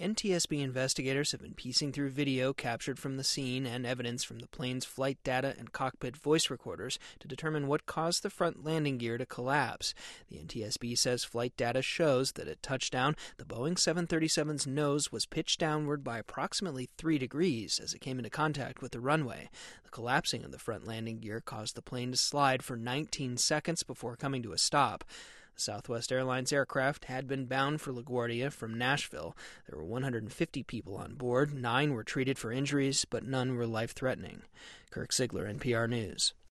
NTSB investigators have been piecing through video captured from the scene and evidence from the plane's flight data and cockpit voice recorders to determine what caused the front landing gear to collapse. The NTSB says flight data shows that at touchdown, the Boeing 737's nose was pitched downward by approximately 3 degrees as it came into contact with the runway. The collapsing of the front landing gear caused the plane to slide for 19 seconds before coming to a stop. The Southwest Airlines aircraft had been bound for LaGuardia from Nashville. There were 150 people on board. 9 were treated for injuries, but none were life-threatening. Kirk Ziegler, NPR News.